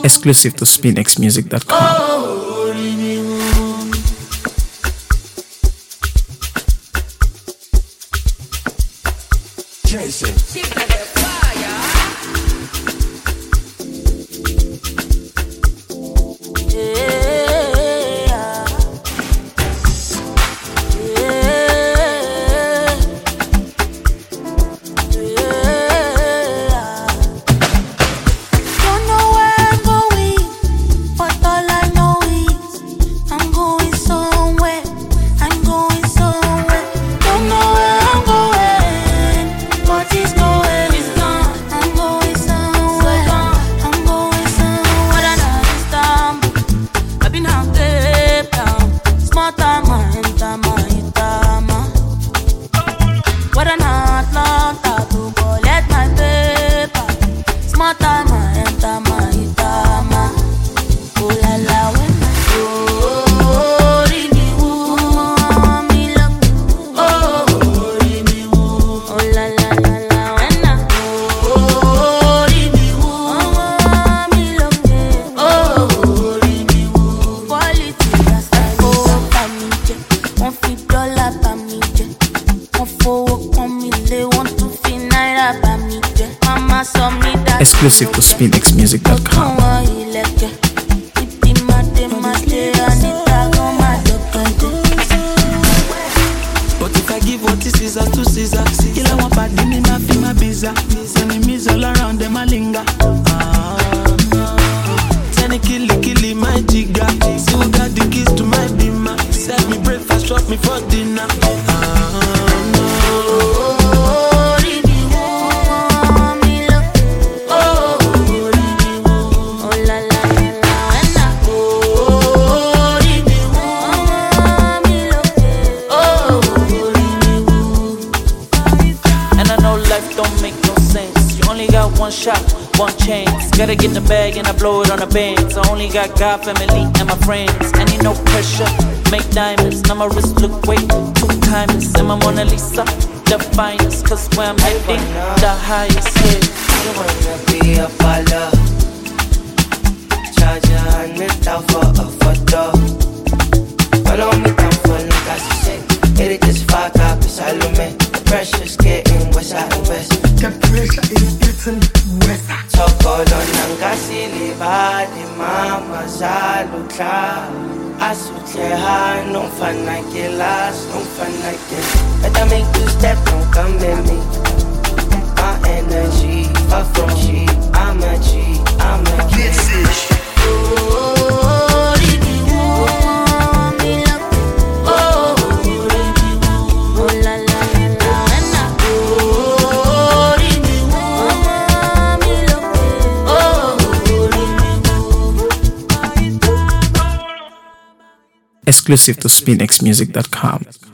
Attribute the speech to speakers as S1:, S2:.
S1: Exclusive to SpinXmusic.com.
S2: Jason.
S1: Exclusive to SpinXmusic.com.
S3: But if I give what is Caesar to Caesar, kill I want bad in my feel my bizarre. Enemies all around them I linger. Tiny killy my jigger. Still got the keys to my beamer. Serve me breakfast, drop me for dinner.
S4: One shot, one chance. Gotta get the bag and I blow it on the bands. I only got God, family, and my friends. And ain't no pressure, make diamonds. Now my wrist look way too timeless. And my Mona Lisa, the finest. Cause where I'm heading, the highest hit.
S5: I wanna be a baller. Charge your hand out for a photo. Follow me down for look as you say. Hit it just fuck up, it's Salome. The pressure's getting worse and worse.
S6: The pressure is getting worse.
S5: Tokolo nangasili badi mama zalutla. Asutleha no fun like it last, no fun like it. Better make two step, don't come at me. My energy, far from cheap. I'm a G, I'm a G.
S6: This is
S1: exclusive to SpinXmusic.com.